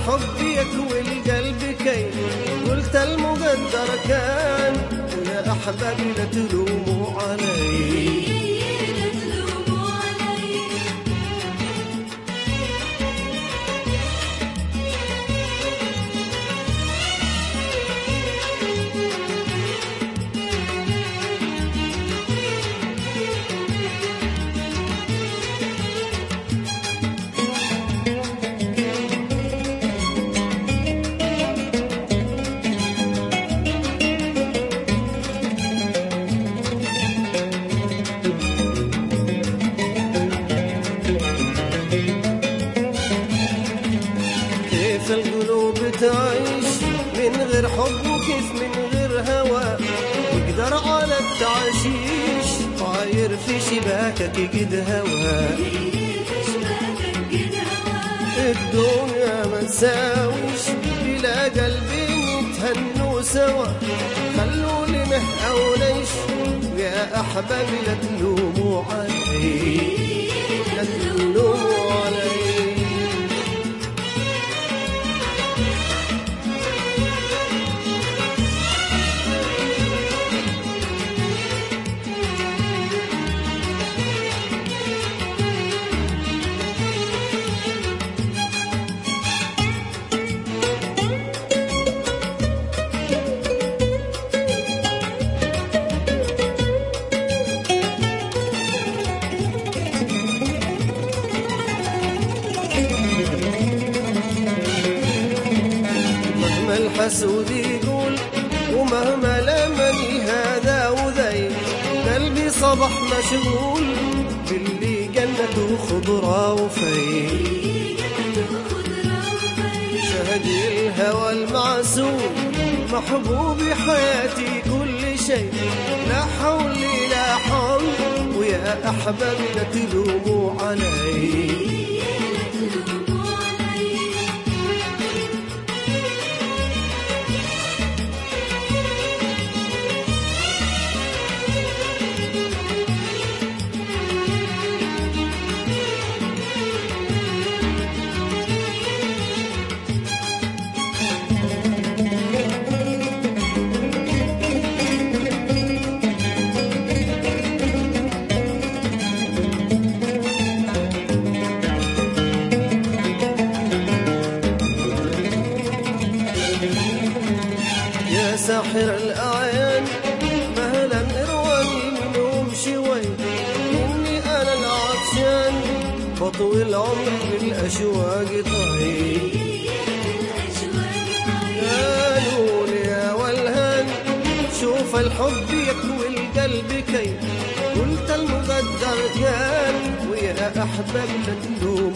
الحب يكوي القلب كي قلت المقدر كان، ويا أحبابي لا تلوموا علي. كيف القلوب تعيش من غير حب وكيف من غير هوى، يقدر على التعشيش طاير في شباكك قد هوى. الدنيا ما تساويش بلا قلبين يتهنوا سوا، خلوا لي أو ليش يا أحبابي لا تلوموا علي، لا تلوموا علي. مهما الحسود يقول ومهما لمني هذا وذي، قلبي صبح مشغول باللي جنته خضرة وفي. شهد الهوى المعسول محبوبي حياتي كل شيء، لا حول لا حول ويا أحبابي لا تلوموا علي. يا ساحر الأعيان مهلا ارواني منهم شوي، إني أنا العطشان بطوي العمر بالأشواق طيب. قالوا لي يا والهان شوف الحب يكوي القلب كي قلت المقدر كان، ويا أحباب لا تلوموا